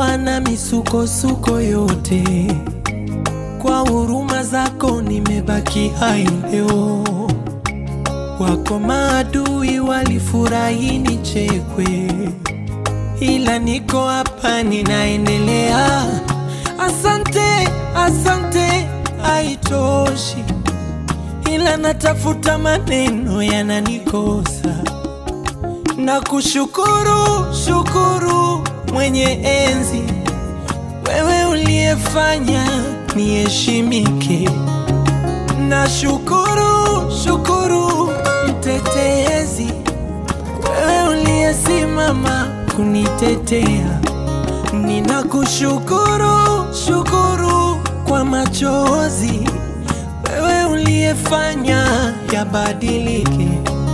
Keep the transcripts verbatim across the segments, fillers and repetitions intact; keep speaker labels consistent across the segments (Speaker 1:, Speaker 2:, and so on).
Speaker 1: umenitoa na misukosuko yote. Kwa huruma zako nimebaki hai leo. Wako maadui walifurahi nichekwe, ila niko hapa ninaendelea. Asante, asante haitoshi, ila natafuta maneno yananikosa. Na kushukuru, shukuru mwenye enzi, wewe uliyefanya niheshimike. Na shukuru, shukuru mtetezi, wewe uliyesimama kunitetea. Ninakushukuru, shukuru kwa machozi, wewe uliyefanya yabadilike.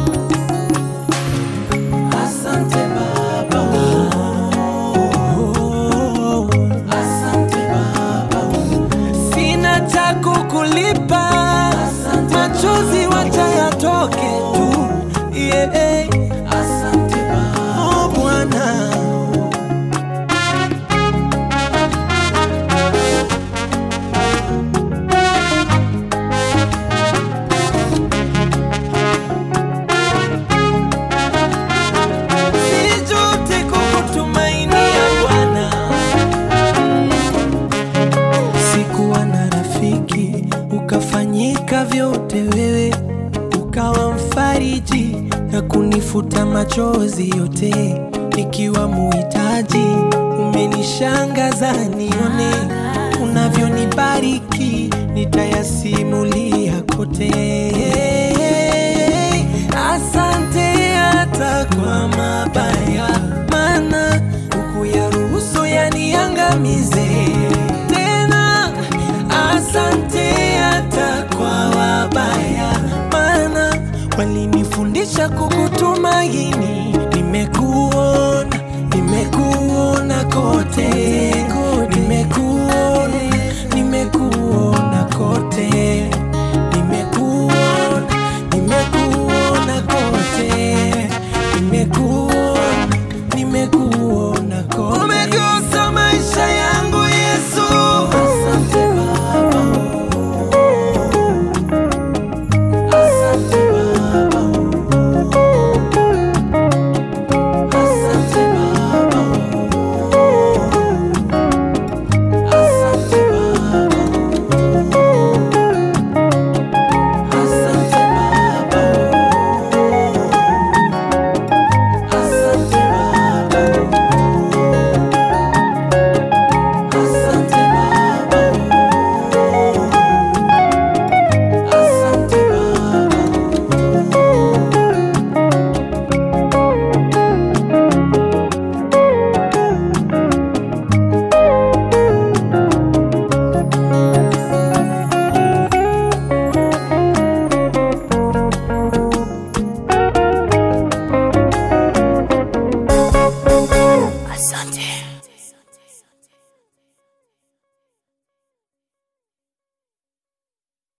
Speaker 1: Asante Baba, oh, asante Baba, sina cha kukulipa, machozi wacha yatoke tu, yeah. Asante Baba, oh Bwana. Ukafanyika vyote wewe, ukawa mfariji na kunifuta machozi yote. Ikiwa muhitaji, umenishangaza nione unavyonibariki, nitayasimulia kote. Asante hata kwa mabaya, maana hukuyaruhusu yaniangamize.